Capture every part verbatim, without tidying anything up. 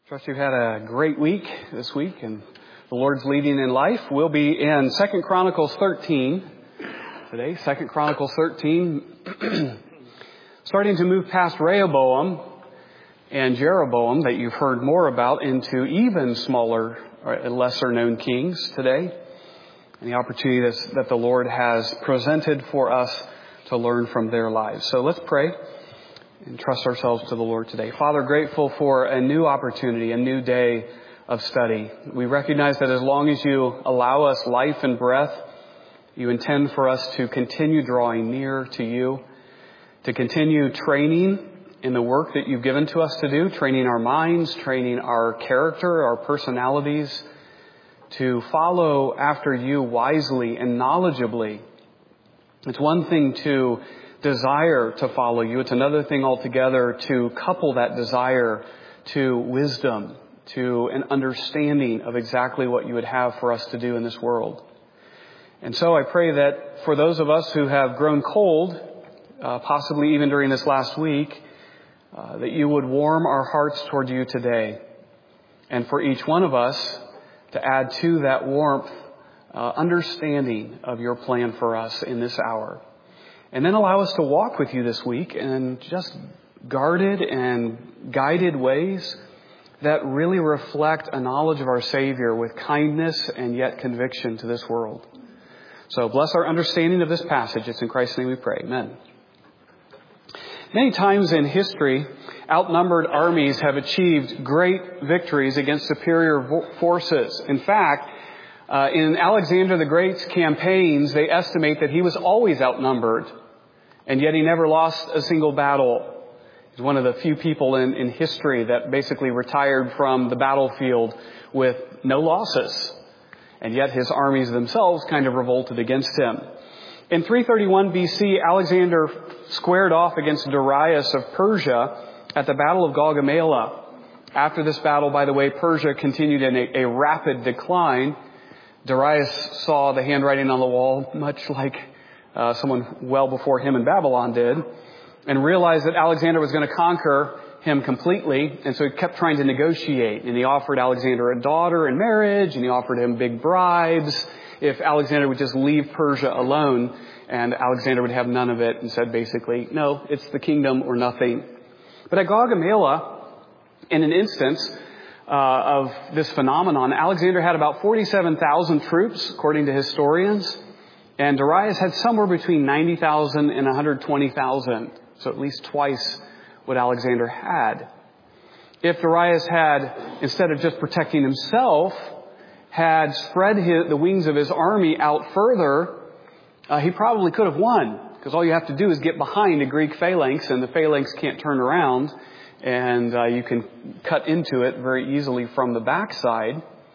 Trust you've had a great week this week and the Lord's leading in life. We'll be in Second Chronicles thirteen today. Second Chronicles thirteen, starting to move past Rehoboam and Jeroboam that you've heard more about into even smaller or lesser known kings today. And the opportunity that the Lord has presented for us to learn from their lives. So let's pray and trust ourselves to the Lord today. Father, grateful for a new opportunity, a new day of study. We recognize that as long as you allow us life and breath, you intend for us to continue drawing near to you, to continue training in the work that you've given to us to do, training our minds, training our character, our personalities, to follow after you wisely and knowledgeably. It's one thing to desire to follow you. It's another thing altogether to couple that desire to wisdom, to an understanding of exactly what you would have for us to do in this world. And so I pray that for those of us who have grown cold, uh, possibly even during this last week, uh, that you would warm our hearts toward you today. And for each one of us to add to that warmth, uh, understanding of your plan for us in this hour. And then allow us to walk with you this week in just guarded and guided ways that really reflect a knowledge of our Savior with kindness and yet conviction to this world. So bless our understanding of this passage. It's in Christ's name we pray. Amen. Many times in history, outnumbered armies have achieved great victories against superior forces. In fact, Uh, in Alexander the Great's campaigns, they estimate that he was always outnumbered, and yet he never lost a single battle. He's one of the few people in, in history that basically retired from the battlefield with no losses, and yet his armies themselves kind of revolted against him. In three thirty-one B C, Alexander squared off against Darius of Persia at the Battle of Gaugamela. After this battle, by the way, Persia continued in a, a rapid decline. Darius saw the handwriting on the wall, much like uh, someone well before him in Babylon did, and realized that Alexander was going to conquer him completely. And so he kept trying to negotiate. And he offered Alexander a daughter in marriage, and he offered him big bribes if Alexander would just leave Persia alone. And Alexander would have none of it and said basically, no, it's the kingdom or nothing. But at Gaugamela, in an instance Uh, of this phenomenon, Alexander had about forty-seven thousand troops, according to historians, and Darius had somewhere between ninety thousand and one hundred twenty thousand, so at least twice what Alexander had. If Darius had, instead of just protecting himself, had spread his, the wings of his army out further, uh, he probably could have won, because all you have to do is get behind a Greek phalanx, and the phalanx can't turn around. And uh, you can cut into it very easily from the backside.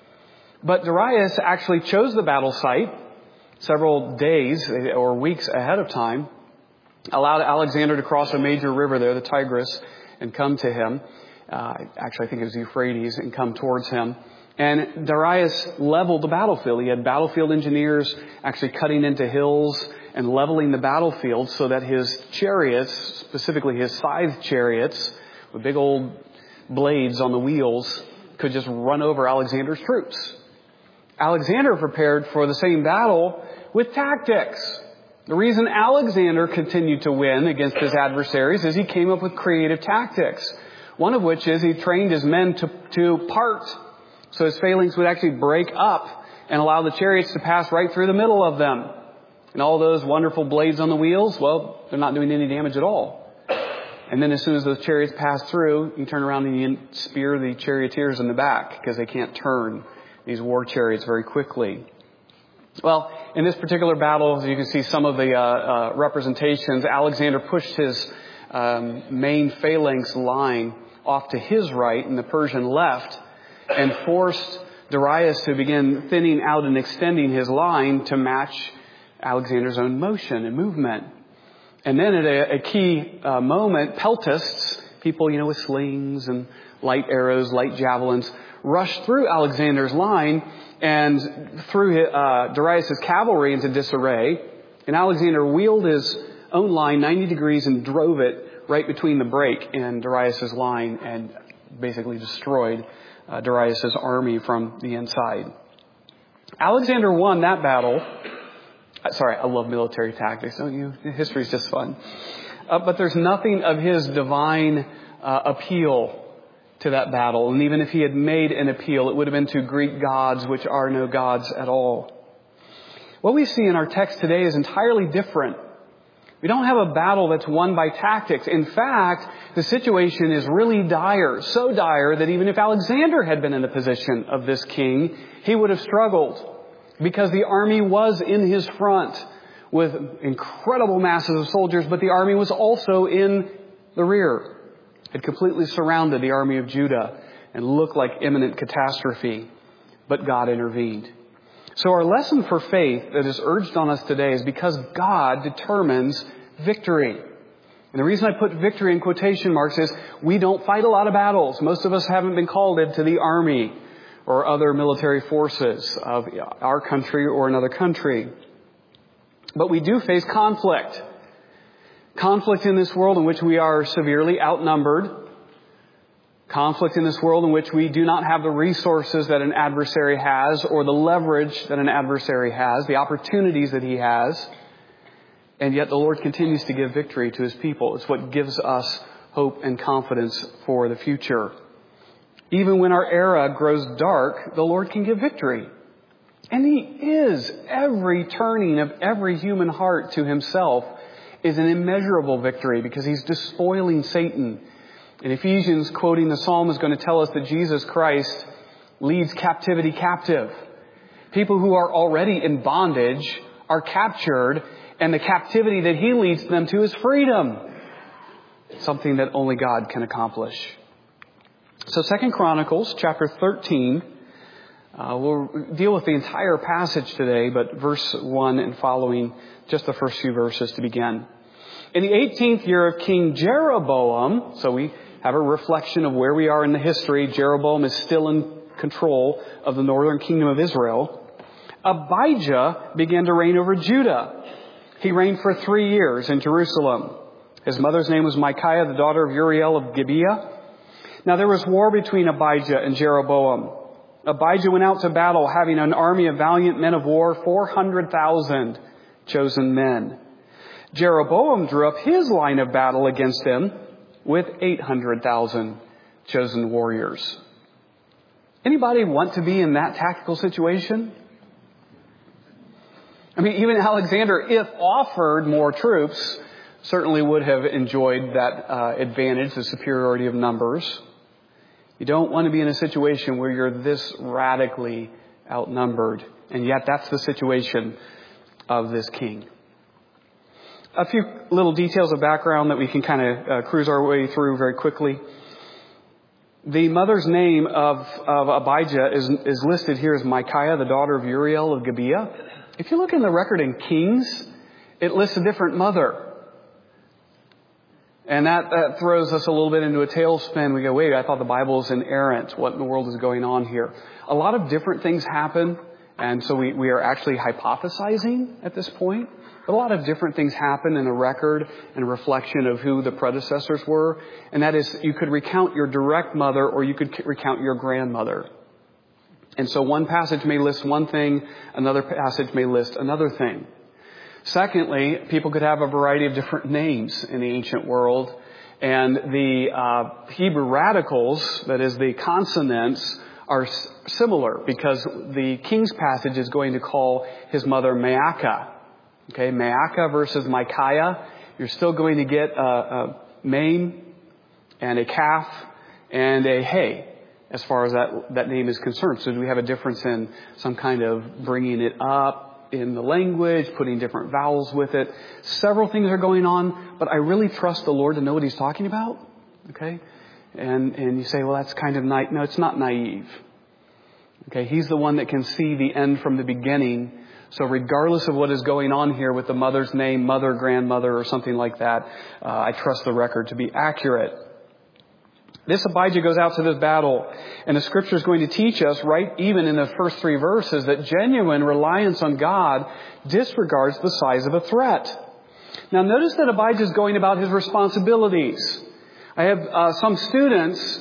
But Darius actually chose the battle site several days or weeks ahead of time, allowed Alexander to cross a major river there, the Tigris, and come to him. Uh, actually, I think it was Euphrates, and come towards him. And Darius leveled the battlefield. He had battlefield engineers actually cutting into hills and leveling the battlefield so that his chariots, specifically his scythe chariots, with big old blades on the wheels, could just run over Alexander's troops. Alexander prepared for the same battle with tactics. The reason Alexander continued to win against his adversaries is he came up with creative tactics. One of which is he trained his men to, to part. So his phalanx would actually break up and allow the chariots to pass right through the middle of them. And all those wonderful blades on the wheels, well, they're not doing any damage at all. And then as soon as those chariots pass through, you turn around and you spear the charioteers in the back because they can't turn these war chariots very quickly. Well, in this particular battle, as you can see some of the uh, uh, representations, Alexander pushed his um, main phalanx line off to his right and the Persian left and forced Darius to begin thinning out and extending his line to match Alexander's own motion and movement. And then at a, a key uh, moment, peltists, people, you know, with slings and light arrows, light javelins, rushed through Alexander's line and threw uh, Darius' cavalry into disarray. And Alexander wheeled his own line ninety degrees and drove it right between the break and Darius' line and basically destroyed uh, Darius' army from the inside. Alexander won that battle. Sorry, I love military tactics, don't you? History is just fun. Uh, but there's nothing of his divine uh, appeal to that battle. And even if he had made an appeal, it would have been to Greek gods, which are no gods at all. What we see in our text today is entirely different. We don't have a battle that's won by tactics. In fact, the situation is really dire, so dire that even if Alexander had been in the position of this king, he would have struggled because the army was in his front with incredible masses of soldiers, but the army was also in the rear. It completely surrounded the army of Judah and looked like imminent catastrophe, but God intervened. So our lesson for faith that is urged on us today is because God determines victory. And the reason I put victory in quotation marks is we don't fight a lot of battles. Most of us haven't been called into the army or other military forces of our country or another country. But we do face conflict. Conflict in this world in which we are severely outnumbered. Conflict in this world in which we do not have the resources that an adversary has or the leverage that an adversary has, the opportunities that he has. And yet the Lord continues to give victory to his people. It's what gives us hope and confidence for the future. Even when our era grows dark, the Lord can give victory. And he is. Every turning of every human heart to himself is an immeasurable victory because he's despoiling Satan. In Ephesians, quoting the Psalm, is going to tell us that Jesus Christ leads captivity captive. People who are already in bondage are captured, and the captivity that he leads them to is freedom. Something that only God can accomplish. So Second Chronicles chapter thirteen, uh, we'll deal with the entire passage today, but verse one and following, just the first few verses to begin. In the eighteenth year of King Jeroboam, so we have a reflection of where we are in the history. Jeroboam is still in control of the northern kingdom of Israel. Abijah began to reign over Judah. He reigned for three years in Jerusalem. His mother's name was Micaiah, the daughter of Uriel of Gibeah. Now there was war between Abijah and Jeroboam. Abijah went out to battle having an army of valiant men of war, four hundred thousand chosen men. Jeroboam drew up his line of battle against him with eight hundred thousand chosen warriors. Anybody want to be in that tactical situation? I mean, even Alexander, if offered more troops, certainly would have enjoyed that uh, advantage, the superiority of numbers. You don't want to be in a situation where you're this radically outnumbered. And yet that's the situation of this king. A few little details of background that we can kind of uh, cruise our way through very quickly. The mother's name of, of Abijah is, is listed here as Micaiah, the daughter of Uriel of Gibeah. If you look in the record in Kings, it lists a different mother. And that, that throws us a little bit into a tailspin. We go, wait, I thought the Bible is inerrant. What in the world is going on here? A lot of different things happen. And so we, we are actually hypothesizing at this point. But a lot of different things happen in the record and reflection of who the predecessors were. And that is, you could recount your direct mother or you could recount your grandmother. And so one passage may list one thing, another passage may list another thing. Secondly, people could have a variety of different names in the ancient world. And the uh, Hebrew radicals, that is the consonants, are s- similar because the King's passage is going to call his mother Maacah. Okay, Maacah versus Micaiah. You're still going to get a, a Mame and a Kaf and a Hey as far as that, that name is concerned. So do we have a difference in some kind of bringing it up in the language, putting different vowels with it? Several things are going on, but I really trust the Lord to know what he's talking about. Okay? And, and you say, well, that's kind of naive. No, it's not naive. Okay, he's the one that can see the end from the beginning. So regardless of what is going on here with the mother's name, mother, grandmother, or something like that, uh, I trust the record to be accurate. This Abijah goes out to this battle, and the Scripture is going to teach us, right even in the first three verses, that genuine reliance on God disregards the size of a threat. Now notice that Abijah is going about his responsibilities. I have uh, some students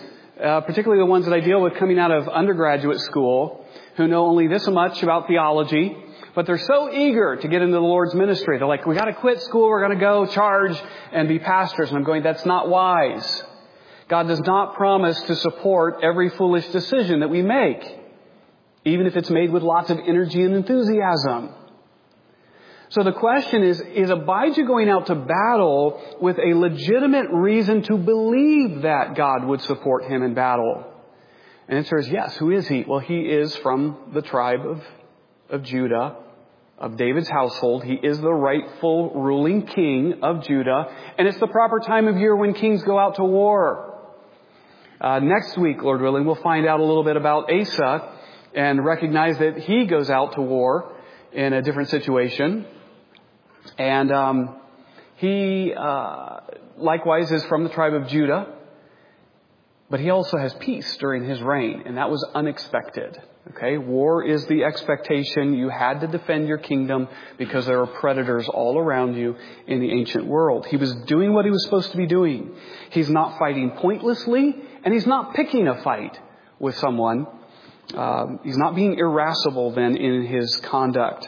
uh, particularly the ones that I deal with coming out of undergraduate school, who know only this much about theology, but they're so eager to get into the Lord's ministry. They're like, we got to quit school, we're going to go charge and be pastors. And I'm going, that's not wise. God does not promise to support every foolish decision that we make, even if it's made with lots of energy and enthusiasm. So the question is, is Abijah going out to battle with a legitimate reason to believe that God would support him in battle? And the answer is yes. Who is he? Well, he is from the tribe of, of Judah, of David's household. He is the rightful ruling king of Judah. And it's the proper time of year when kings go out to war. Uh, next week, Lord willing, we'll find out a little bit about Asa and recognize that he goes out to war in a different situation. And um, he uh, likewise is from the tribe of Judah, but he also has peace during his reign, and that was unexpected. Okay, war is the expectation. You had to defend your kingdom because there are predators all around you in the ancient world. He was doing what he was supposed to be doing. He's not fighting pointlessly, and he's not picking a fight with someone. Um, he's not being irascible then in his conduct.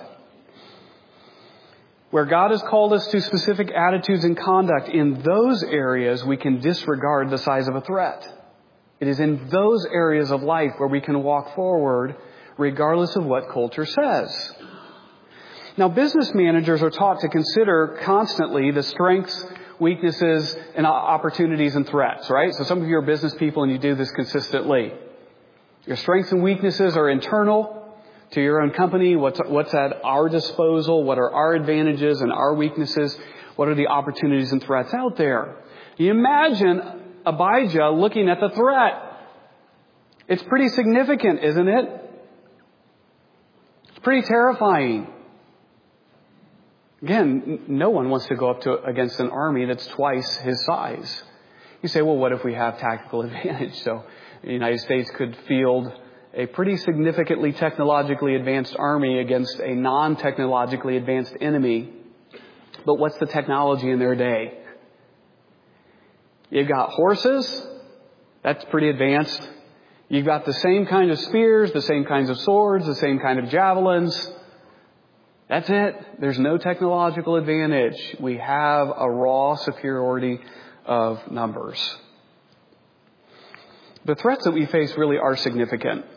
Where God has called us to specific attitudes and conduct, in those areas we can disregard the size of a threat. It is in those areas of life where we can walk forward regardless of what culture says. Now, business managers are taught to consider constantly the strengths, weaknesses, and opportunities and threats, right? So some of you are business people and you do this consistently. Your strengths and weaknesses are internal to your own company. What's, what's at our disposal? What are our advantages and our weaknesses? What are the opportunities and threats out there? You imagine Abijah looking at the threat. It's pretty significant, isn't it? It's pretty terrifying. Again, no one wants to go up to against an army that's twice his size. You say, well, what if we have tactical advantage? So the United States could field a pretty significantly technologically advanced army against a non-technologically advanced enemy. But what's the technology in their day? You've got horses. That's pretty advanced. You've got the same kind of spears, the same kinds of swords, the same kind of javelins. That's it. There's no technological advantage. We have a raw superiority of numbers. The threats that we face really are significant.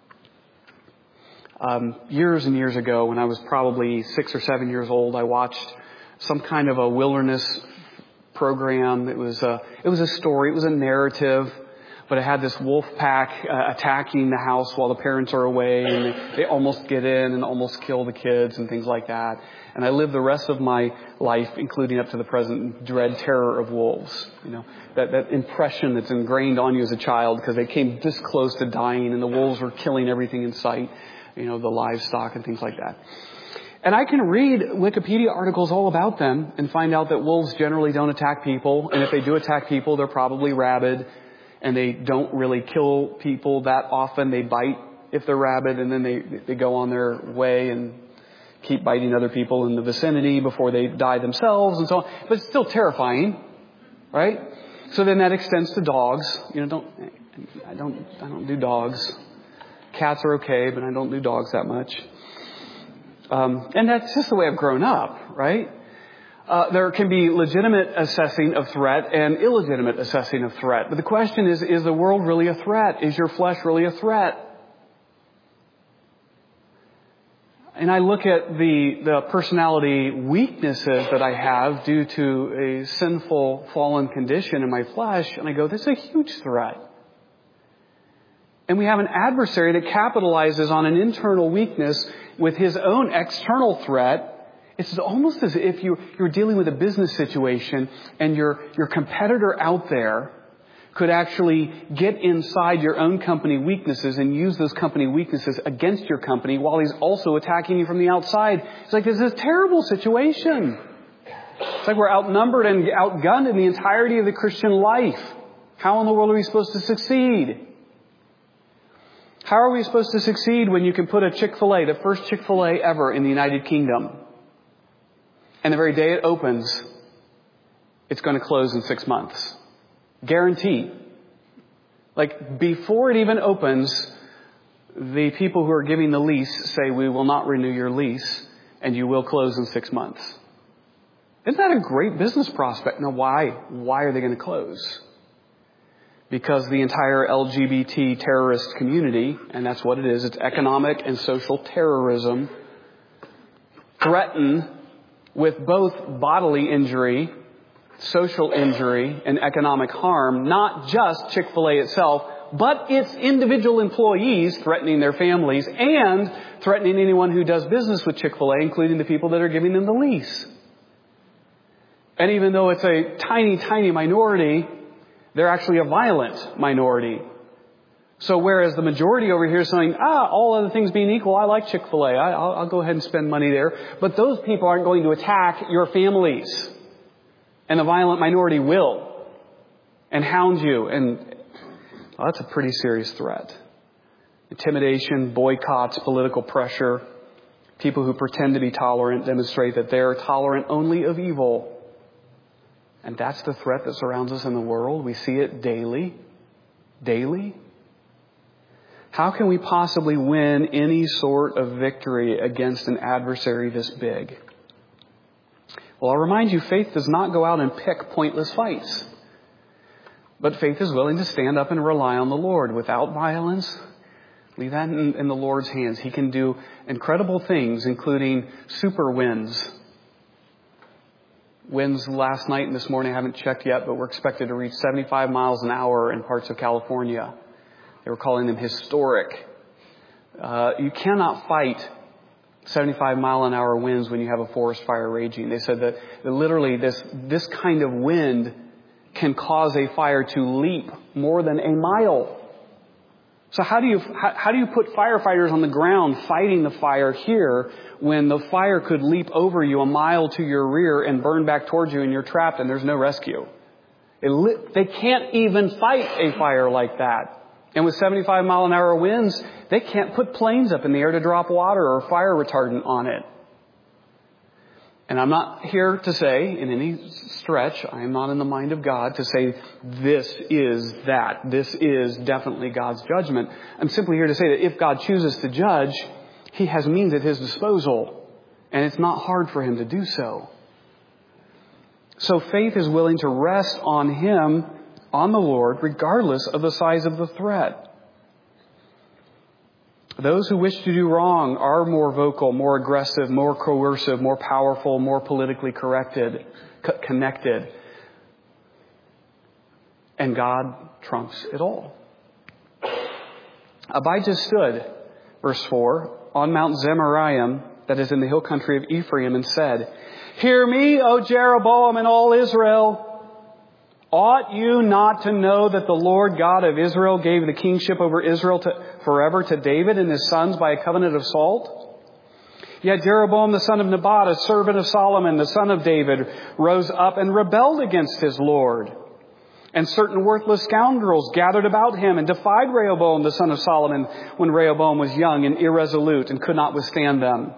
Um, years and years ago, when I was probably six or seven years old, I watched some kind of a wilderness program. It was a, it was a story. It was a narrative, but it had this wolf pack uh, attacking the house while the parents are away, and they, they almost get in and almost kill the kids and things like that. And I lived the rest of my life, including up to the present, dread terror of wolves. You know, that, that impression that's ingrained on you as a child because they came this close to dying and the wolves were killing everything in sight. You know, the livestock and things like that. And I can read Wikipedia articles all about them and find out that wolves generally don't attack people. And if they do attack people, they're probably rabid. And they don't really kill people that often. They bite if they're rabid, and then they, they go on their way and keep biting other people in the vicinity before they die themselves and so on. But it's still terrifying, right? So then that extends to dogs. You know, don't I don't I don't do dogs. Cats are okay, but I don't do dogs that much. Um, and that's just the way I've grown up, right? Uh, there can be legitimate assessing of threat and illegitimate assessing of threat. But the question is, is the world really a threat? Is your flesh really a threat? And I look at the, the personality weaknesses that I have due to a sinful, fallen condition in my flesh, and I go, this is a huge threat. And we have an adversary that capitalizes on an internal weakness with his own external threat. It's almost as if you, you're dealing with a business situation and your, your competitor out there could actually get inside your own company weaknesses and use those company weaknesses against your company while he's also attacking you from the outside. It's like, this is a terrible situation. It's like we're outnumbered and outgunned in the entirety of the Christian life. How in the world are we supposed to succeed? How are we supposed to succeed when you can put a Chick-fil-A, the first Chick-fil-A ever in the United Kingdom, and the very day it opens, it's going to close in six months? Guaranteed. Like, before it even opens, the people who are giving the lease say, we will not renew your lease, and you will close in six months. Isn't that a great business prospect? Now, why? Why are they going to close? Because the entire L G B T terrorist community, and that's what it is, it's economic and social terrorism, threaten with both bodily injury, social injury, and economic harm, not just Chick-fil-A itself, but its individual employees, threatening their families and threatening anyone who does business with Chick-fil-A, including the people that are giving them the lease. And even though it's a tiny, tiny minority, they're actually a violent minority. So whereas the majority over here is saying, ah, all other things being equal, I like Chick-fil-A. I, I'll, I'll go ahead and spend money there. But those people aren't going to attack your families. And the violent minority will. And hound you. And well, that's a pretty serious threat. Intimidation, boycotts, political pressure. People who pretend to be tolerant demonstrate that they're tolerant only of evil. And that's the threat that surrounds us in the world. We see it daily. Daily. How can we possibly win any sort of victory against an adversary this big? Well, I'll remind you, faith does not go out and pick pointless fights. But faith is willing to stand up and rely on the Lord without violence. Leave that in, in the Lord's hands. He can do incredible things, including super winds. Winds last night and this morning, I haven't checked yet, but we're expected to reach seventy-five miles an hour in parts of California. They were calling them historic. Uh, you cannot fight seventy-five mile an hour winds when you have a forest fire raging. They said that, that literally this, this kind of wind can cause a fire to leap more than a mile. So how do you, how, how do you put firefighters on the ground fighting the fire here when the fire could leap over you a mile to your rear and burn back towards you and you're trapped and there's no rescue? It li- they can't even fight a fire like that. And with seventy-five mile an hour winds, they can't put planes up in the air to drop water or fire retardant on it. And I'm not here to say, in any stretch, I am not in the mind of God to say this is that. This is definitely God's judgment. I'm simply here to say that if God chooses to judge, He has means at His disposal. And it's not hard for Him to do so. So faith is willing to rest on Him, on the Lord, regardless of the size of the threat. Those who wish to do wrong are more vocal, more aggressive, more coercive, more powerful, more politically corrected, co- connected. And God trumps it all. Abijah stood, verse four, on Mount Zemaraim, that is in the hill country of Ephraim, and said, "Hear me, O Jeroboam and all Israel. Ought you not to know that the Lord God of Israel gave the kingship over Israel to, forever to David and his sons by a covenant of salt? Yet Jeroboam the son of Nebat, a servant of Solomon, the son of David, rose up and rebelled against his Lord. And certain worthless scoundrels gathered about him and defied Rehoboam the son of Solomon when Rehoboam was young and irresolute and could not withstand them.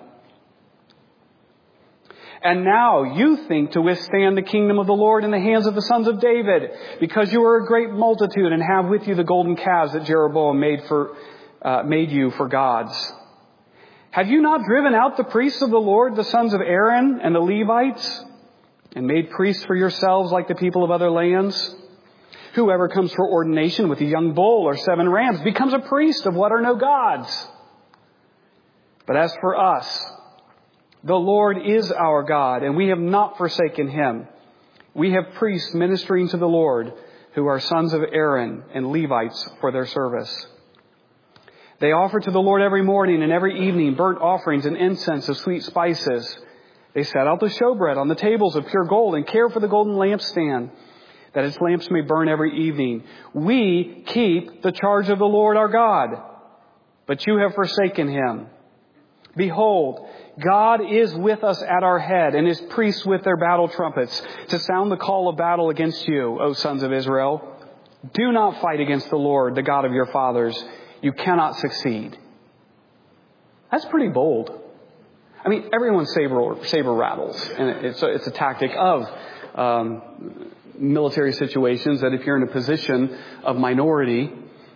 And now you think to withstand the kingdom of the Lord in the hands of the sons of David, because you are a great multitude and have with you the golden calves that Jeroboam made for uh, made you for gods. Have you not driven out the priests of the Lord, the sons of Aaron and the Levites, and made priests for yourselves like the people of other lands? Whoever comes for ordination with a young bull or seven rams becomes a priest of what are no gods. But as for us, the Lord is our God, and we have not forsaken Him. We have priests ministering to the Lord, who are sons of Aaron and Levites for their service. They offer to the Lord every morning and every evening burnt offerings and incense of sweet spices. They set out the showbread on the tables of pure gold and care for the golden lampstand, that its lamps may burn every evening. We keep the charge of the Lord our God, but you have forsaken Him. Behold, God is with us at our head, and His priests with their battle trumpets to sound the call of battle against you, O sons of Israel. Do not fight against the Lord, the God of your fathers. You cannot succeed." That's pretty bold. I mean, everyone's saber, saber rattles, and it's a, it's a tactic of um, military situations that if you're in a position of minority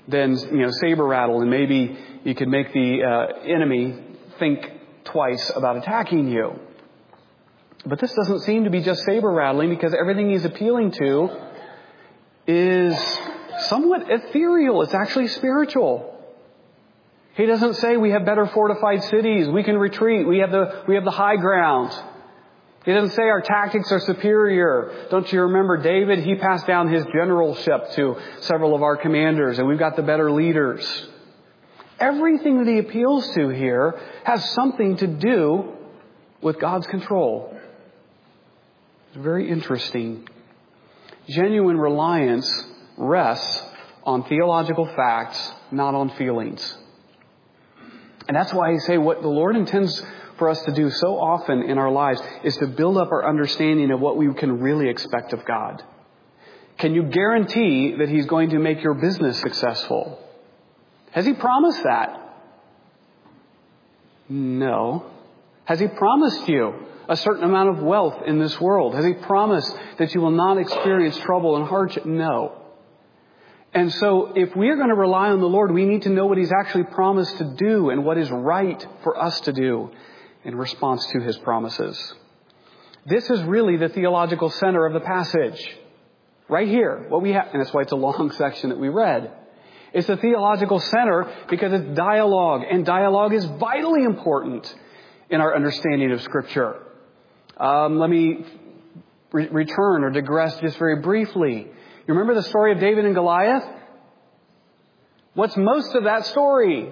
than, you know, saber rattle, and maybe you could make the uh, enemy think twice about attacking you. But this doesn't seem to be just saber rattling, because everything he's appealing to is somewhat ethereal. It's actually spiritual. He doesn't say we have better fortified cities, we can retreat, we have the we have the high ground. He doesn't say our tactics are superior. Don't you remember David? He passed down his generalship to several of our commanders, and we've got the better leaders. Everything that he appeals to here has something to do with God's control. It's very interesting. Genuine reliance rests on theological facts, not on feelings. And that's why I say what the Lord intends for us to do so often in our lives is to build up our understanding of what we can really expect of God. Can you guarantee that He's going to make your business successful? Has He promised that? No. Has He promised you a certain amount of wealth in this world? Has He promised that you will not experience trouble and hardship? No. And so if we are going to rely on the Lord, we need to know what He's actually promised to do and what is right for us to do in response to His promises. This is really the theological center of the passage. Right here, what we have, and that's why it's a long section that we read. It's the theological center because it's dialogue, and dialogue is vitally important in our understanding of Scripture. Um, let me re- return or digress just very briefly. You remember the story of David and Goliath? What's most of that story?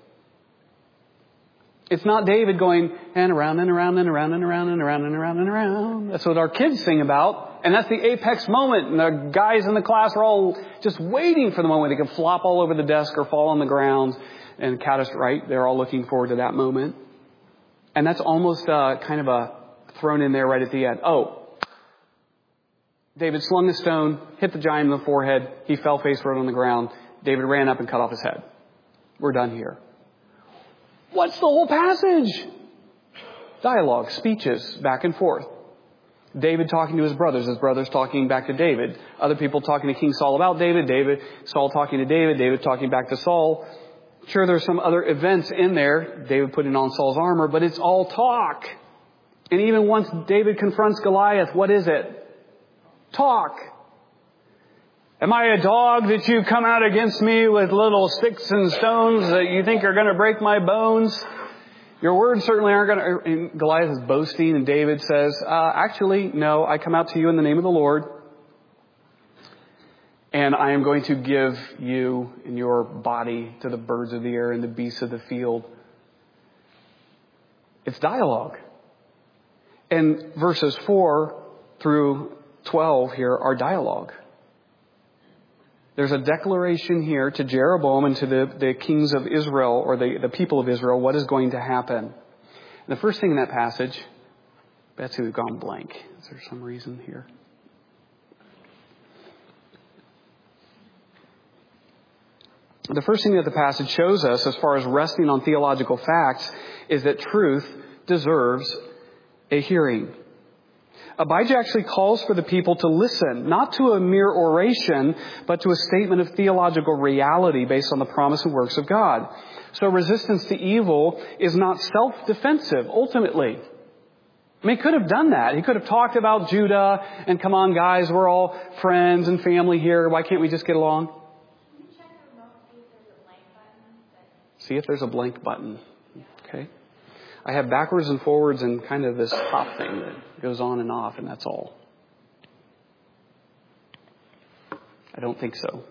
It's not David going and around and around and around and around and around and around and around. That's what our kids sing about. And that's the apex moment. And the guys in the class are all just waiting for the moment they can flop all over the desk or fall on the ground. And Caddis, right, they're all looking forward to that moment. And that's almost uh, kind of a thrown in there right at the end. Oh, David slung a stone, hit the giant in the forehead. He fell face first on the ground. David ran up and cut off his head. We're done here. What's the whole passage? Dialogue, speeches, back and forth. David talking to his brothers, his brothers talking back to David. Other people talking to King Saul about David, David, Saul talking to David, David talking back to Saul. Sure, there's some other events in there, David putting on Saul's armor, but it's all talk. And even once David confronts Goliath, what is it? Talk. Am I a dog that you come out against me with little sticks and stones that you think are going to break my bones? Your words certainly aren't going to... And Goliath is boasting, and David says, uh, actually, no, I come out to you in the name of the Lord, and I am going to give you and your body to the birds of the air and the beasts of the field. It's dialogue. And verses four through twelve here are dialogue. There's a declaration here to Jeroboam and to the, the kings of Israel, or the, the people of Israel, what is going to happen. And the first thing in that passage, Betsy, we've gone blank. Is there some reason here? The first thing that the passage shows us, as far as resting on theological facts, is that truth deserves a hearing. Abijah actually calls for the people to listen, not to a mere oration, but to a statement of theological reality based on the promise and works of God. So resistance to evil is not self-defensive, ultimately. I mean, he could have done that. He could have talked about Judah and, come on, guys, we're all friends and family here. Why can't we just get along? Can you check the remote, see if there's a blank button? See if there's a blank button. Okay. I have backwards and forwards and kind of this top thing that goes on and off, and that's all. I don't think so.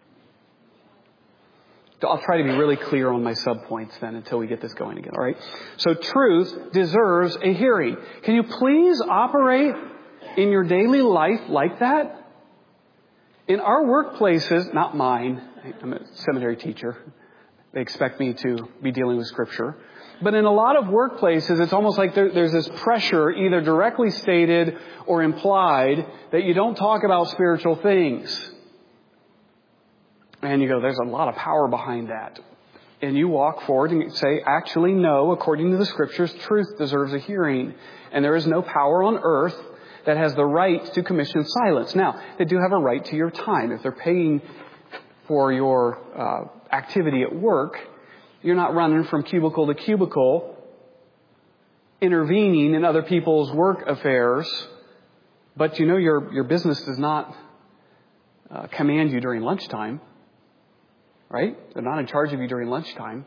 I'll try to be really clear on my subpoints then until we get this going again, all right? So truth deserves a hearing. Can you please operate in your daily life like that? In our workplaces, not mine, I'm a seminary teacher. They expect me to be dealing with Scripture. But in a lot of workplaces, it's almost like there, there's this pressure, either directly stated or implied, that you don't talk about spiritual things. And you go, there's a lot of power behind that. And you walk forward and say, actually, no, according to the Scriptures, truth deserves a hearing. And there is no power on earth that has the right to commission silence. Now, they do have a right to your time. If they're paying for your uh, activity at work. You're not running from cubicle to cubicle, intervening in other people's work affairs. But you know your, your business does not uh, command you during lunchtime. Right? They're not in charge of you during lunchtime.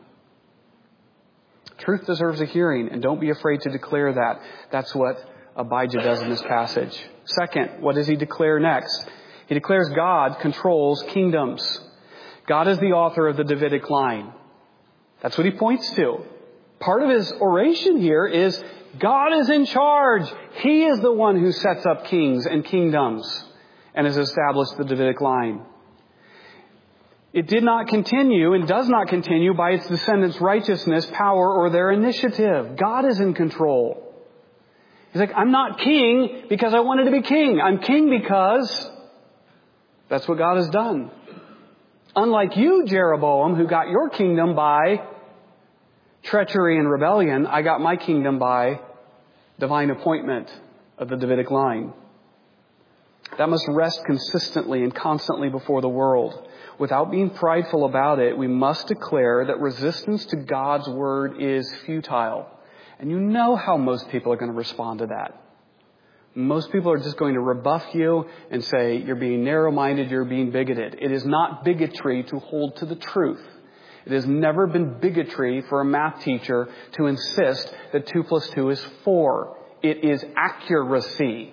Truth deserves a hearing, and don't be afraid to declare that. That's what Abijah does in this passage. Second, what does he declare next? He declares God controls kingdoms. God is the author of the Davidic line. That's what he points to. Part of his oration here is God is in charge. He is the one who sets up kings and kingdoms and has established the Davidic line. It did not continue and does not continue by its descendants' righteousness, power, or their initiative. God is in control. He's like, I'm not king because I wanted to be king. I'm king because that's what God has done. Unlike you, Jeroboam, who got your kingdom by treachery and rebellion, I got my kingdom by divine appointment of the Davidic line. That must rest consistently and constantly before the world. Without being prideful about it, we must declare that resistance to God's word is futile. And you know how most people are going to respond to that. Most people are just going to rebuff you and say, you're being narrow-minded, you're being bigoted. It is not bigotry to hold to the truth. It has never been bigotry for a math teacher to insist that two plus two is four. It is accuracy.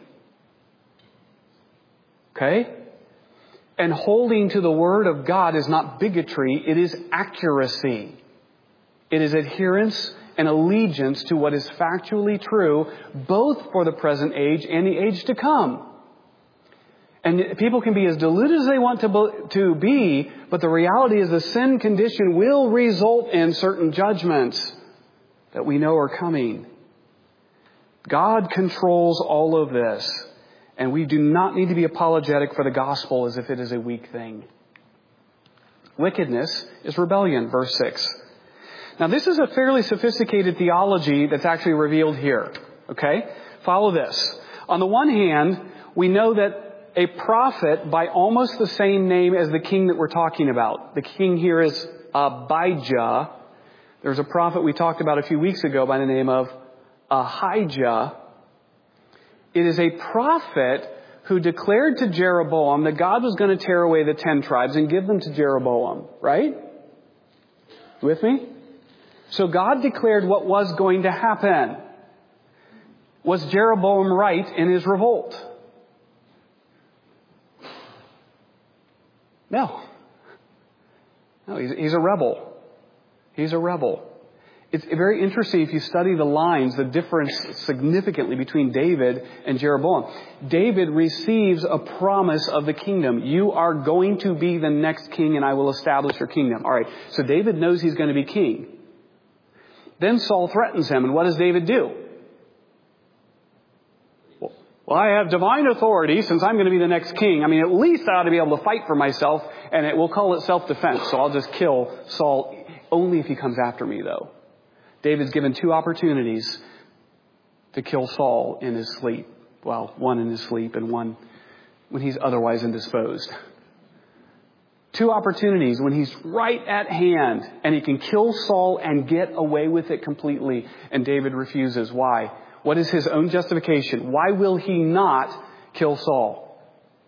Okay? And holding to the Word of God is not bigotry, it is accuracy. It is adherence and allegiance to what is factually true, both for the present age and the age to come. And people can be as deluded as they want to, to be, but the reality is the sin condition will result in certain judgments that we know are coming. God controls all of this. And we do not need to be apologetic for the gospel as if it is a weak thing. Wickedness is rebellion, verse six. Now this is a fairly sophisticated theology that's actually revealed here. Okay? Follow this. On the one hand, we know that a prophet by almost the same name as the king that we're talking about. The king here is Abijah. There's a prophet we talked about a few weeks ago by the name of Ahijah. It is a prophet who declared to Jeroboam that God was going to tear away the ten tribes and give them to Jeroboam. Right? You with me? So God declared what was going to happen. Was Jeroboam right in his revolt? No. No, he's, he's a rebel. He's a rebel. It's very interesting if you study the lines, the difference significantly between David and Jeroboam. David receives a promise of the kingdom. You are going to be the next king and I will establish your kingdom. All right, so David knows he's going to be king. Then Saul threatens him, and what does David do? Well, I have divine authority since I'm going to be the next king. I mean, at least I ought to be able to fight for myself, and it will call it self-defense. So I'll just kill Saul only if he comes after me, though. David's given two opportunities to kill Saul in his sleep. Well, one in his sleep and one when he's otherwise indisposed. Two opportunities when he's right at hand and he can kill Saul and get away with it completely. And David refuses. Why? What is his own justification? Why will he not kill Saul?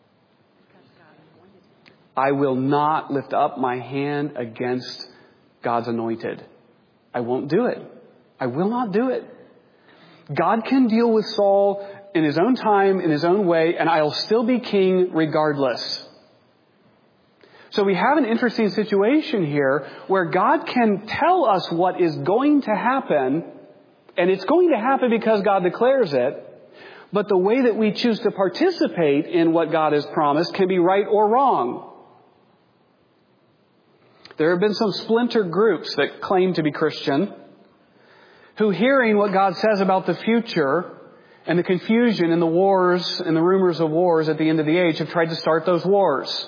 I will not lift up my hand against God's anointed. I won't do it. I will not do it. God can deal with Saul in his own time, in his own way, and I'll still be king regardless. So we have an interesting situation here where God can tell us what is going to happen, and it's going to happen because God declares it, but the way that we choose to participate in what God has promised can be right or wrong. There have been some splinter groups that claim to be Christian who, hearing what God says about the future and the confusion and the wars and the rumors of wars at the end of the age, have tried to start those wars.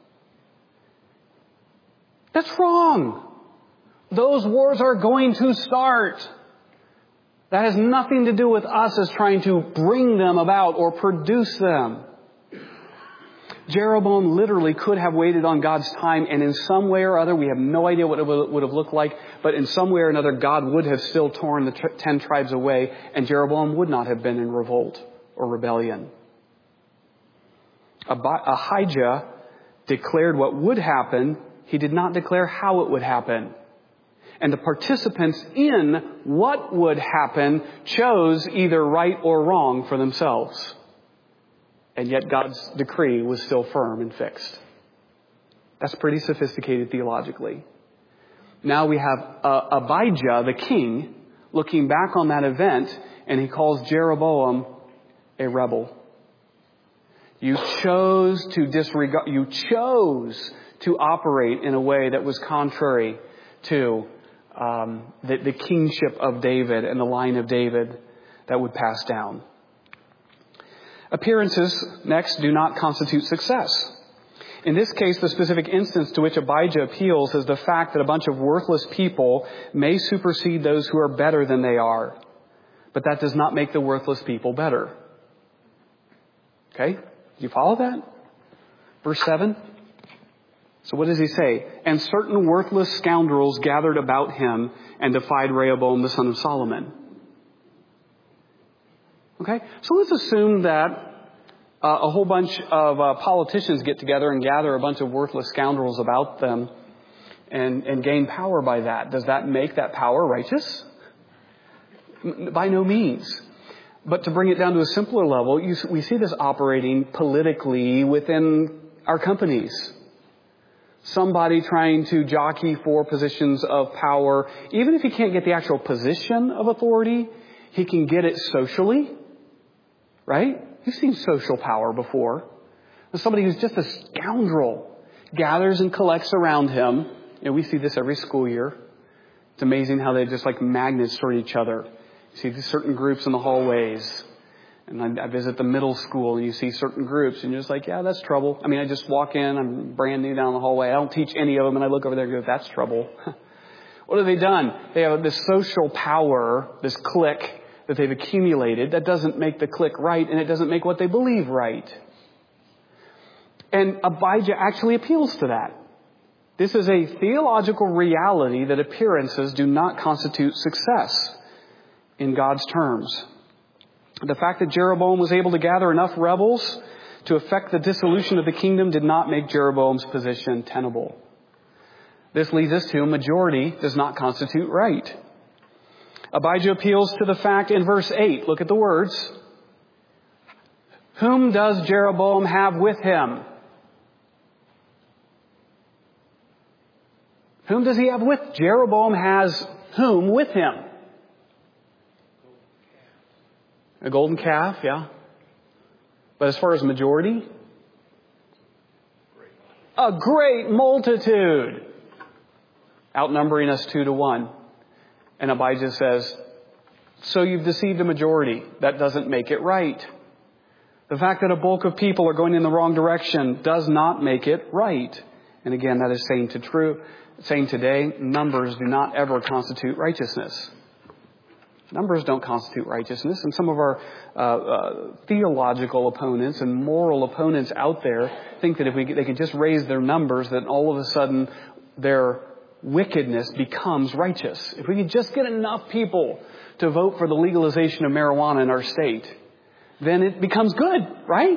That's wrong. Those wars are going to start. That has nothing to do with us as trying to bring them about or produce them. Jeroboam literally could have waited on God's time, and in some way or other, we have no idea what it would have looked like, but in some way or another, God would have still torn the ten tribes away, and Jeroboam would not have been in revolt or rebellion. Ahijah declared what would happen. He did not declare how it would happen. And the participants in what would happen chose either right or wrong for themselves. And yet God's decree was still firm and fixed. That's pretty sophisticated theologically. Now we have uh, Abijah, the king, looking back on that event, and he calls Jeroboam a rebel. You chose to disregard, you chose to operate in a way that was contrary to um, the, the kingship of David and the line of David that would pass down. Appearances, next, do not constitute success. In this case, the specific instance to which Abijah appeals is the fact that a bunch of worthless people may supersede those who are better than they are. But that does not make the worthless people better. Okay? Do you follow that? Verse seven. So what does he say? And certain worthless scoundrels gathered about him and defied Rehoboam, the son of Solomon. Okay? So let's assume that uh, a whole bunch of uh, politicians get together and gather a bunch of worthless scoundrels about them and, and gain power by that. Does that make that power righteous? By no means. But to bring it down to a simpler level, you, we see this operating politically within our companies. Somebody trying to jockey for positions of power. Even if he can't get the actual position of authority, he can get it socially. Right? You've seen social power before. Somebody who's just a scoundrel gathers and collects around him. You know, we see this every school year. It's amazing how they just like magnets toward each other. You see these certain groups in the hallways. And I, I visit the middle school and you see certain groups and you're just like, yeah, that's trouble. I mean, I just walk in, I'm brand new down the hallway. I don't teach any of them. And I look over there and go, that's trouble. What have they done? They have this social power, this clique that they've accumulated. That doesn't make the clique right, and it doesn't make what they believe right. And Abijah actually appeals to that. This is a theological reality that appearances do not constitute success in God's terms. The fact that Jeroboam was able to gather enough rebels to effect the dissolution of the kingdom did not make Jeroboam's position tenable. This leads us to a majority does not constitute right. Abijah appeals to the fact in verse eight. Look at the words. Whom does Jeroboam have with him? Whom does he have with? Jeroboam has whom with him? A golden calf, yeah. But as far as majority? A great multitude. Outnumbering us two to one. And Abijah says, so you've deceived a majority. That doesn't make it right. The fact that a bulk of people are going in the wrong direction does not make it right. And again, that is saying to true, saying today, numbers do not ever constitute righteousness. Numbers don't constitute righteousness. And some of our uh, uh, theological opponents and moral opponents out there think that if we they could just raise their numbers, that all of a sudden their wickedness becomes righteous. If we could just get enough people to vote for the legalization of marijuana in our state, then it becomes good, right?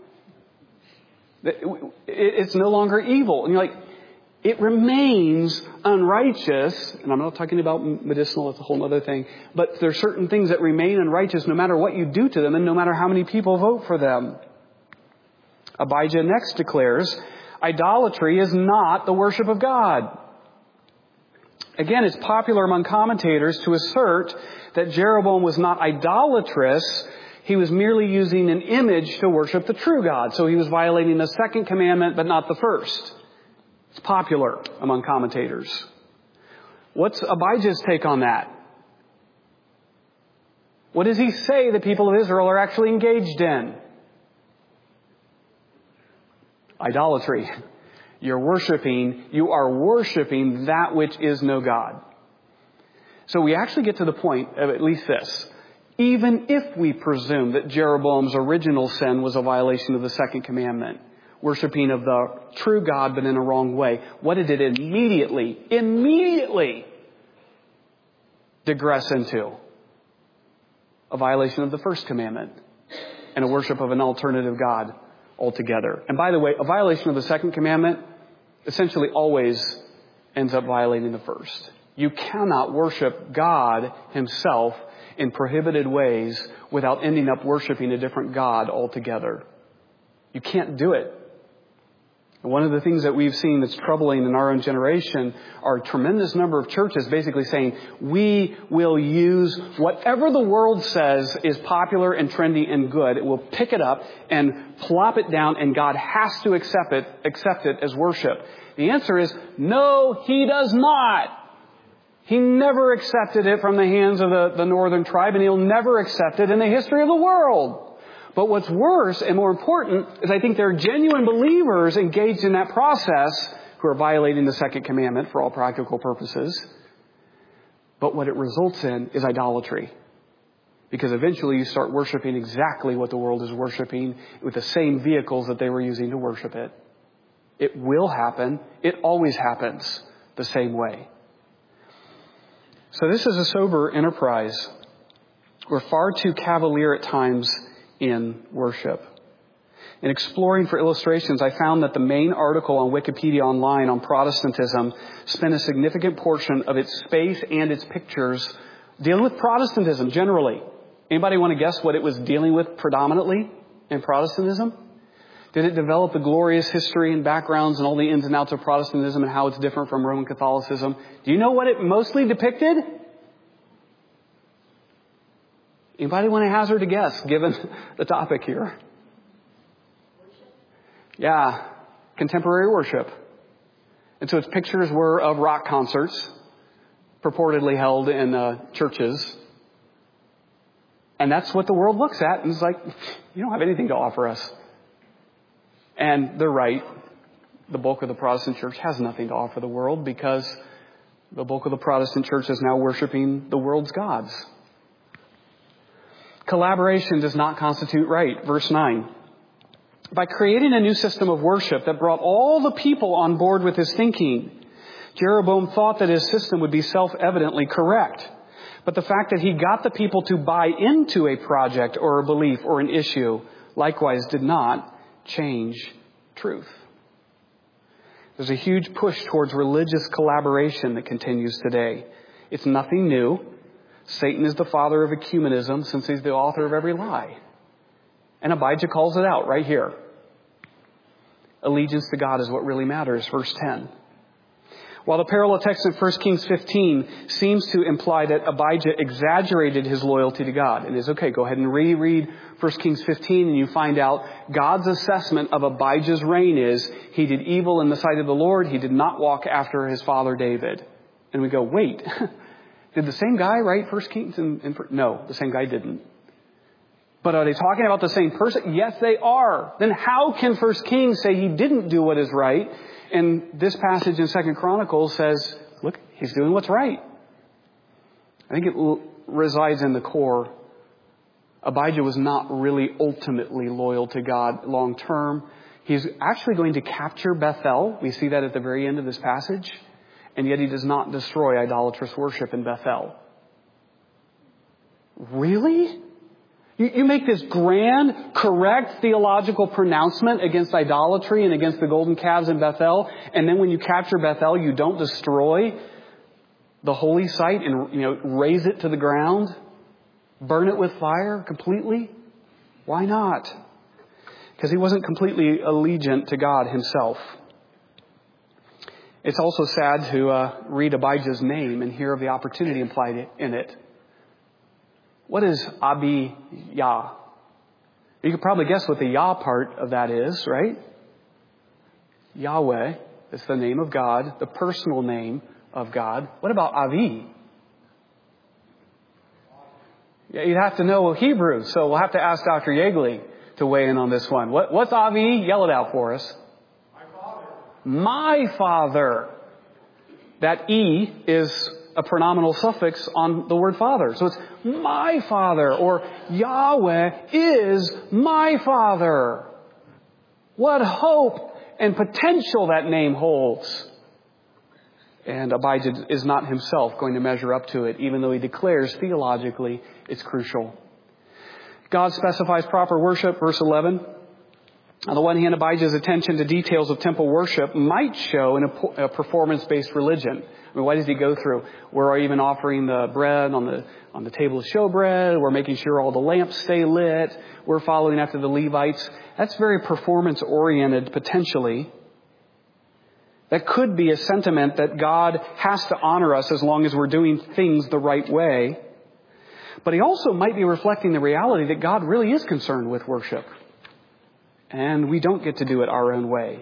It's no longer evil. And you're like, it remains unrighteous. And I'm not talking about medicinal, it's a whole other thing. But there are certain things that remain unrighteous no matter what you do to them and no matter how many people vote for them. Abijah next declares, idolatry is not the worship of God. Again, it's popular among commentators to assert that Jeroboam was not idolatrous. He was merely using an image to worship the true God. So he was violating the second commandment, but not the first. It's popular among commentators. What's Abijah's take on that? What does he say the people of Israel are actually engaged in? Idolatry. You're worshiping, you are worshiping that which is no God. So we actually get to the point of at least this. Even if we presume that Jeroboam's original sin was a violation of the second commandment, worshiping of the true God, but in a wrong way. What did it immediately, immediately digress into? A violation of the first commandment and a worship of an alternative God altogether. And by the way, a violation of the second commandment essentially always ends up violating the first. You cannot worship God himself in prohibited ways without ending up worshiping a different God altogether. You can't do it. And one of the things that we've seen that's troubling in our own generation are a tremendous number of churches basically saying, we will use whatever the world says is popular and trendy and good. It will pick it up and plop it down, and God has to accept it, accept it as worship. The answer is, no, he does not. He never accepted it from the hands of the, the northern tribe, and he'll never accept it in the history of the world. But what's worse and more important is I think there are genuine believers engaged in that process who are violating the second commandment for all practical purposes. But what it results in is idolatry. Because eventually you start worshiping exactly what the world is worshiping with the same vehicles that they were using to worship it. It will happen. It always happens the same way. So this is a sober enterprise. We're far too cavalier at times in worship. In exploring for illustrations, I found that the main article on Wikipedia Online on Protestantism spent a significant portion of its space and its pictures dealing with Protestantism generally. Anybody want to guess what it was dealing with predominantly in Protestantism? Did it develop the glorious history and backgrounds and all the ins and outs of Protestantism and how it's different from Roman Catholicism? Do you know what it mostly depicted? Anybody want to hazard a guess, given the topic here? Yeah, contemporary worship. And so its pictures were of rock concerts, purportedly held in uh, churches. And that's what the world looks at and is like, you don't have anything to offer us. And they're right. The bulk of the Protestant church has nothing to offer the world because the bulk of the Protestant church is now worshiping the world's gods. Collaboration does not constitute right. Verse nine. By creating a new system of worship that brought all the people on board with his thinking, Jeroboam thought that his system would be self-evidently correct. But the fact that he got the people to buy into a project or a belief or an issue likewise did not change truth. There's a huge push towards religious collaboration that continues today. It's nothing new. Satan is the father of ecumenism since he's the author of every lie. And Abijah calls it out right here. Allegiance to God is what really matters. Verse ten. While the parallel text in First Kings fifteen seems to imply that Abijah exaggerated his loyalty to God. And it's okay, go ahead and reread First Kings fifteen and you find out God's assessment of Abijah's reign is he did evil in the sight of the Lord. He did not walk after his father David. And we go, wait, did the same guy write First Kings? In, in, no, the same guy didn't. But are they talking about the same person? Yes, they are. Then how can First Kings say he didn't do what is right? And this passage in Second Chronicles says, look, he's doing what's right. I think it l- resides in the core. Abijah was not really ultimately loyal to God long term. He's actually going to capture Bethel. We see that at the very end of this passage. And yet he does not destroy idolatrous worship in Bethel. Really? You, you make this grand, correct theological pronouncement against idolatry and against the golden calves in Bethel. And then when you capture Bethel, you don't destroy the holy site and, you know, raze it to the ground, burn it with fire completely. Why not? Because he wasn't completely allegiant to God himself. It's also sad to uh, read Abijah's name and hear of the opportunity implied in it. What is Abi-Yah? You could probably guess what the Yah part of that is, right? Yahweh is the name of God, the personal name of God. What about Avi? Yeah, you'd have to know Hebrew, so we'll have to ask Doctor Yeagley to weigh in on this one. What, what's Avi? Yell it out for us. My father. My father. That E is a pronominal suffix on the word father. So it's my father, or Yahweh is my father. What hope and potential that name holds. And Abijah is not himself going to measure up to it, even though he declares theologically it's crucial. God specifies proper worship, verse eleven. On the one hand, Abijah's attention to details of temple worship might show in a, a performance-based religion. I mean, why does he go through? We're even offering the bread on the on the table of showbread. We're making sure all the lamps stay lit. We're following after the Levites. That's very performance-oriented, potentially. That could be a sentiment that God has to honor us as long as we're doing things the right way. But he also might be reflecting the reality that God really is concerned with worship. And we don't get to do it our own way.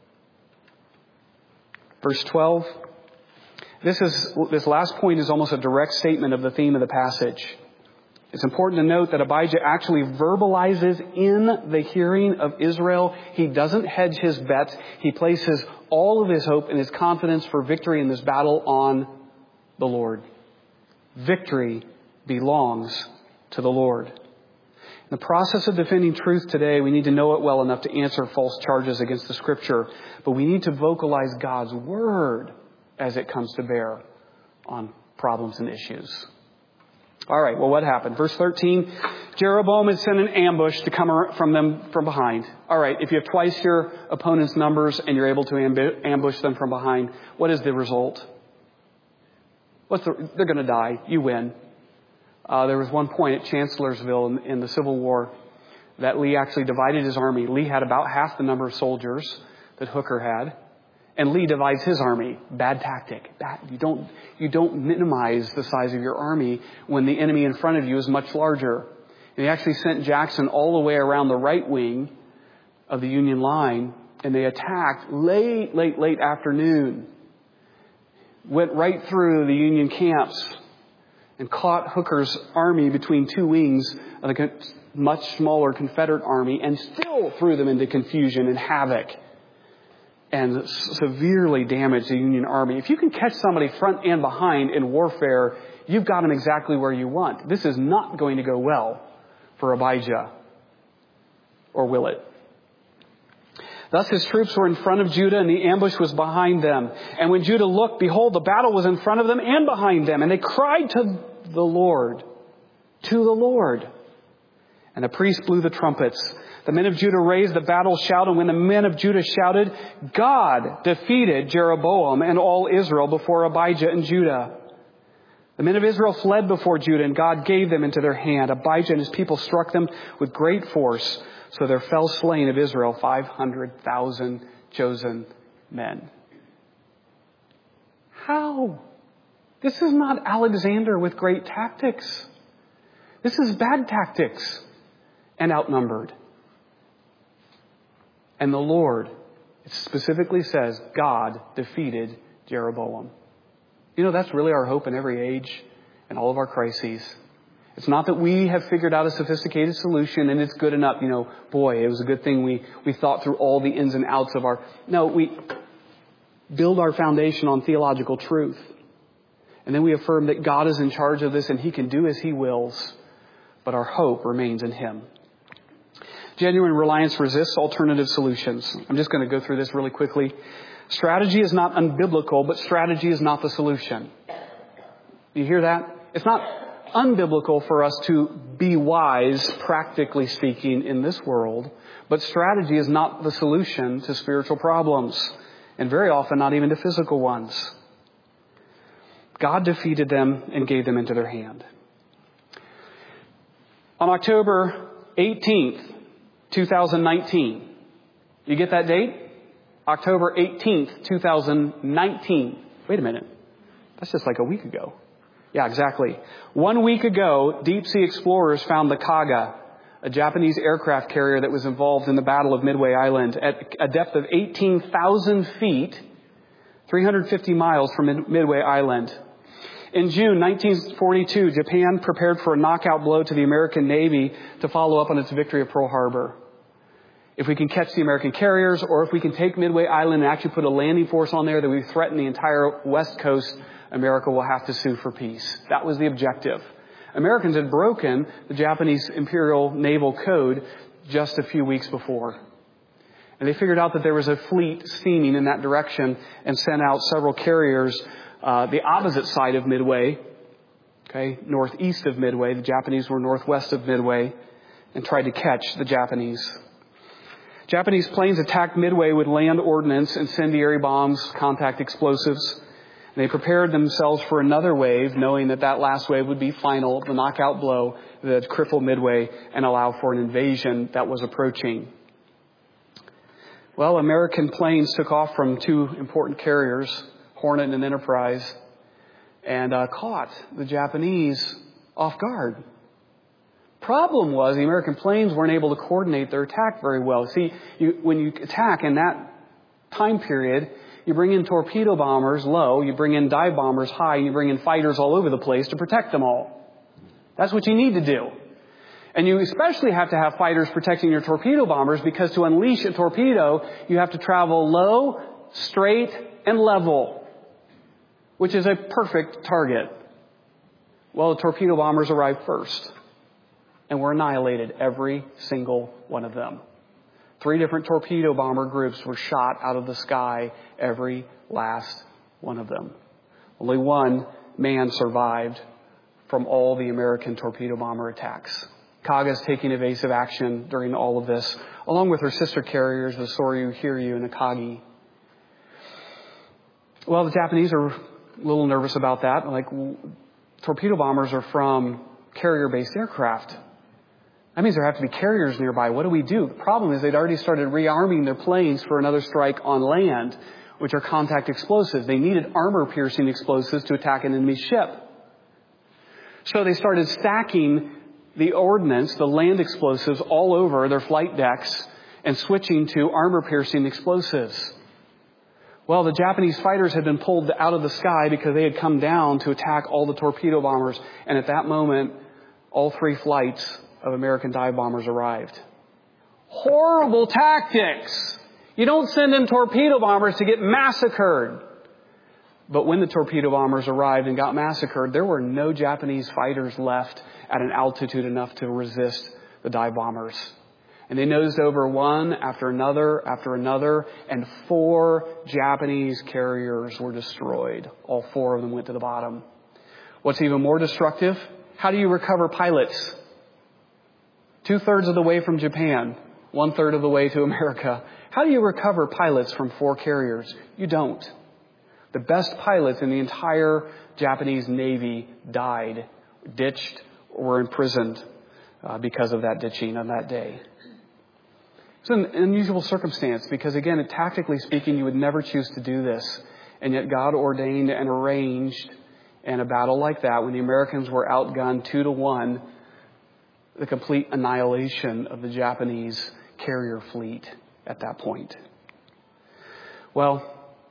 Verse twelve. This is this last point is almost a direct statement of the theme of the passage. It's important to note that Abijah actually verbalizes in the hearing of Israel. He doesn't hedge his bets. He places all of his hope and his confidence for victory in this battle on the Lord. Victory belongs to the Lord. In the process of defending truth today, we need to know it well enough to answer false charges against the Scripture. But we need to vocalize God's Word as it comes to bear on problems and issues. All right, well, what happened? Verse thirteen, Jeroboam had sent an ambush to come from them from behind. All right, if you have twice your opponent's numbers and you're able to amb- ambush them from behind, what is the result? What's the, they're going to die. You win. Uh, there was one point at Chancellorsville in, in the Civil War that Lee actually divided his army. Lee had about half the number of soldiers that Hooker had. And Lee divides his army. Bad tactic. Bad. You don't, you don't minimize the size of your army when the enemy in front of you is much larger. And he actually sent Jackson all the way around the right wing of the Union line. And they attacked late, late, late afternoon. Went right through the Union camps and caught Hooker's army between two wings of a much smaller Confederate army and still threw them into confusion and havoc and severely damaged the Union army. If you can catch somebody front and behind in warfare, you've got them exactly where you want. This is not going to go well for Abijah. Or will it? Thus his troops were in front of Judah and the ambush was behind them. And when Judah looked, behold, the battle was in front of them and behind them. And they cried to the Lord, to the Lord. And the priest blew the trumpets. The men of Judah raised the battle shout. And when the men of Judah shouted, God defeated Jeroboam and all Israel before Abijah and Judah. The men of Israel fled before Judah and God gave them into their hand. Abijah and his people struck them with great force. So there fell slain of Israel five hundred thousand chosen men. How? This is not Alexander with great tactics. This is bad tactics and outnumbered. And the Lord, it specifically says, God defeated Jeroboam. You know, that's really our hope in every age and all of our crises. It's not that we have figured out a sophisticated solution and it's good enough. You know, boy, it was a good thing we, we thought through all the ins and outs of our... No, we build our foundation on theological truth. And then we affirm that God is in charge of this and He can do as He wills. But our hope remains in Him. Genuine reliance resists alternative solutions. I'm just going to go through this really quickly. Strategy is not unbiblical, but strategy is not the solution. You hear that? It's not unbiblical for us to be wise, practically speaking, in this world. But strategy is not the solution to spiritual problems. And very often not even to physical ones. God defeated them and gave them into their hand. On October eighteenth, twenty nineteen. You get that date? October eighteenth, twenty nineteen. Wait a minute. That's just like a week ago. Yeah, exactly. One week ago, deep sea explorers found the Kaga, a Japanese aircraft carrier that was involved in the Battle of Midway Island at a depth of eighteen thousand feet, three hundred fifty miles from Midway Island. In June nineteen forty-two, Japan prepared for a knockout blow to the American Navy to follow up on its victory at Pearl Harbor. If we can catch the American carriers, or if we can take Midway Island and actually put a landing force on there that we threaten the entire West Coast, America will have to sue for peace. That was the objective. Americans had broken the Japanese Imperial Naval Code just a few weeks before. And they figured out that there was a fleet steaming in that direction and sent out several carriers uh, the opposite side of Midway, okay, northeast of Midway. The Japanese were northwest of Midway, and tried to catch the Japanese. Japanese planes attacked Midway with land ordnance, incendiary bombs, contact explosives. They prepared themselves for another wave, knowing that that last wave would be final, the knockout blow that would cripple Midway and allow for an invasion that was approaching. Well, American planes took off from two important carriers, Hornet and Enterprise, and uh, caught the Japanese off guard. Problem was the American planes weren't able to coordinate their attack very well. See, you, when you attack in that time period, you bring in torpedo bombers low, you bring in dive bombers high, and you bring in fighters all over the place to protect them all. That's what you need to do. And you especially have to have fighters protecting your torpedo bombers, because to unleash a torpedo, you have to travel low, straight, and level, which is a perfect target. Well, the torpedo bombers arrived first and were annihilated, every single one of them. Three different torpedo bomber groups were shot out of the sky, every last one of them. Only one man survived from all the American torpedo bomber attacks. Kaga's taking evasive action during all of this, along with her sister carriers, the Soryu, Hiryu, and Akagi. Well, the Japanese are a little nervous about that. Like, torpedo bombers are from carrier-based aircraft. That means there have to be carriers nearby. What do we do? The problem is they'd already started rearming their planes for another strike on land, which are contact explosives. They needed armor-piercing explosives to attack an enemy ship. So they started stacking the ordnance, the land explosives, all over their flight decks and switching to armor-piercing explosives. Well, the Japanese fighters had been pulled out of the sky because they had come down to attack all the torpedo bombers. And at that moment, all three flights of American dive bombers arrived. Horrible tactics. You don't send in torpedo bombers to get massacred. But when the torpedo bombers arrived and got massacred, there were no Japanese fighters left at an altitude enough to resist the dive bombers. And they nosed over one after another after another, and four Japanese carriers were destroyed. All four of them went to the bottom. What's even more destructive? How do you recover pilots? Two-thirds of the way from Japan, one-third of the way to America. How do you recover pilots from four carriers? You don't. The best pilots in the entire Japanese Navy died, ditched, or were imprisoned uh, because of that ditching on that day. It's an unusual circumstance because, again, tactically speaking, you would never choose to do this. And yet God ordained and arranged in a battle like that, when the Americans were outgunned two to one, the complete annihilation of the Japanese carrier fleet at that point. Well,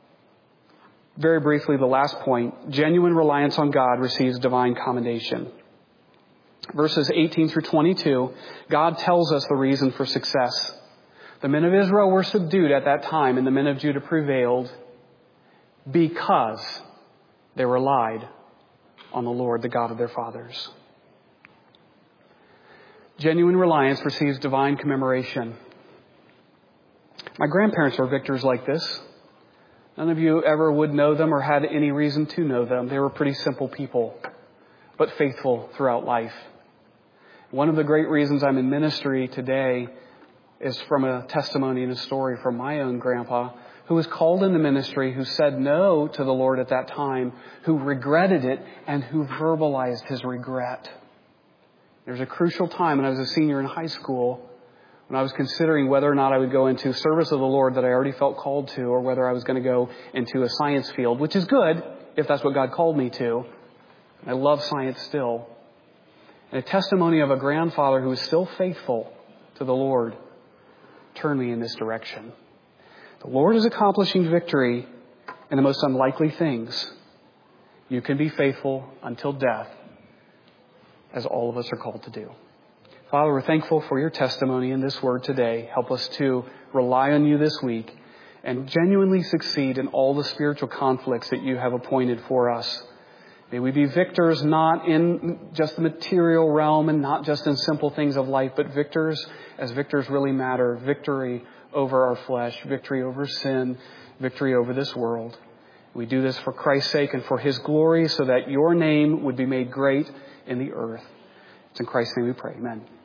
very briefly, the last point, genuine reliance on God receives divine commendation. Verses eighteen through twenty-two, God tells us the reason for success. The men of Israel were subdued at that time, and the men of Judah prevailed because they relied on the Lord, the God of their fathers. Genuine reliance receives divine commemoration. My grandparents were victors like this. None of you ever would know them or had any reason to know them. They were pretty simple people, but faithful throughout life. One of the great reasons I'm in ministry today is from a testimony and a story from my own grandpa, who was called into ministry, who said no to the Lord at that time, who regretted it, and who verbalized his regret. There was a crucial time when I was a senior in high school, when I was considering whether or not I would go into service of the Lord that I already felt called to, or whether I was going to go into a science field, which is good if that's what God called me to. I love science still. And a testimony of a grandfather who was still faithful to the Lord turned me in this direction. The Lord is accomplishing victory in the most unlikely things. You can be faithful until death, as all of us are called to do. Father, we're thankful for your testimony in this word today. Help us to rely on you this week and genuinely succeed in all the spiritual conflicts that you have appointed for us. May we be victors not in just the material realm and not just in simple things of life, but victors as victors really matter. Victory over our flesh, victory over sin, victory over this world. We do this for Christ's sake and for His glory so that your name would be made great in the earth. It's in Christ's name we pray. Amen.